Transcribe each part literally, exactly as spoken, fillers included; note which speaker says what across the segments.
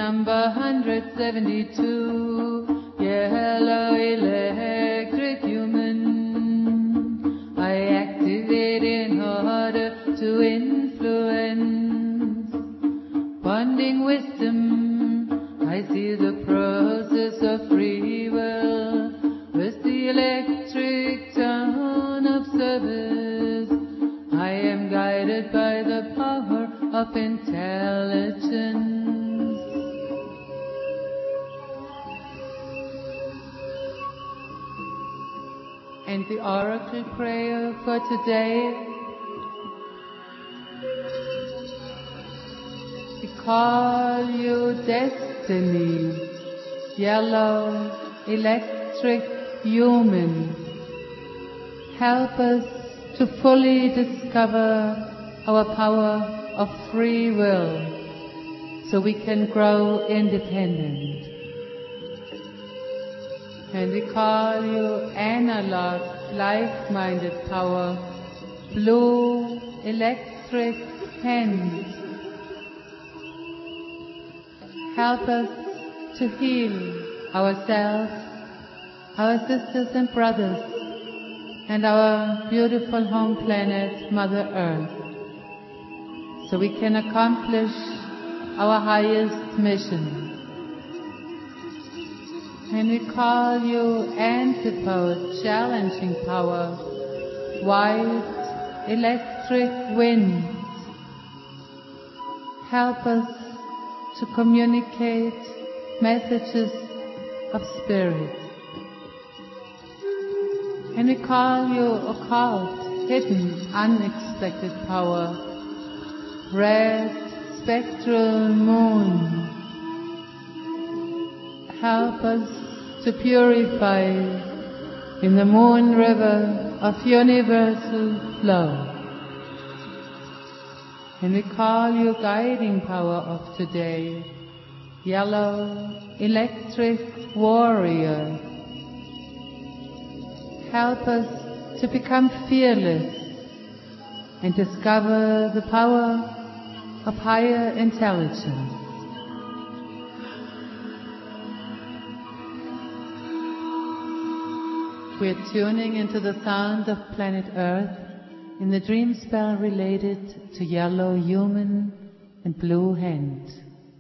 Speaker 1: number one hundred seventy-two, yellow electric human. I activate in order to influence. Bonding wisdom, I see the process of free will with the electric tone of service. I am guided by the power of intelligence. And the oracle prayer for today: we call you destiny, yellow, electric, human. Help us to fully discover our power of free will so we can grow independent. And we call you analog, like-minded power, blue, electric, hand. Help us to heal ourselves, our sisters and brothers, and our beautiful home planet, Mother Earth, so we can accomplish our highest mission. And we call you antipode, challenging power, white, electric wind. Help us to communicate messages of spirit. And we call you occult, hidden, unexpected power, red, spectral moon. Help us to purify in the moon river of universal flow. And we call you guiding power of today, yellow, electric warrior. Help us to become fearless and discover the power of higher intelligence. We're tuning into the sound of planet Earth in the dream spell related to yellow human and blue hand.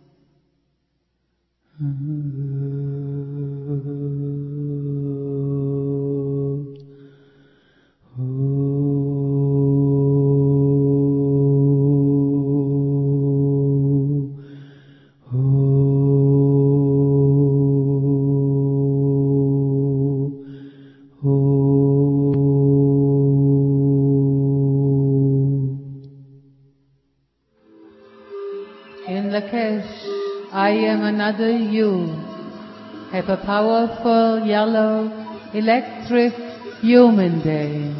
Speaker 1: I am another you. Have a powerful yellow electric human day.